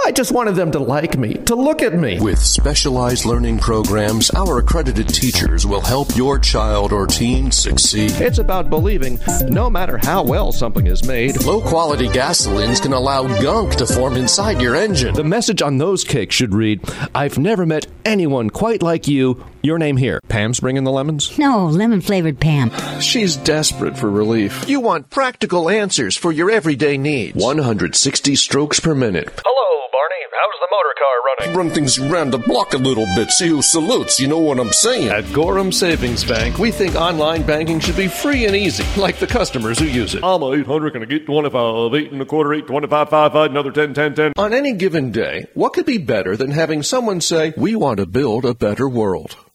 I just wanted them to like me, to look at me. With specialized learning programs, our accredited teachers will help your child or teen succeed. It's about believing no matter how well something is made, Low-quality gasolines can allow gunk to form inside your engine. the message on those cakes should read, I've never met anyone quite like you. Your name here. Pam's bringing the lemons? No, lemon-flavored Pam. She's desperate for relief. You want practical answers for your everyday needs. 160 strokes per minute. Hello, Barney. How's the motor car running? Run things around the block a little bit, see who salutes, you know what I'm saying. At Gorham Savings Bank, we think online banking should be free and easy, like the customers who use it. I'm 800, can I get 25, 8 and a quarter, 8, 25, 5, 5, another 10, 10, 10. On any given day, what could be better than having someone say, we want to build a better world?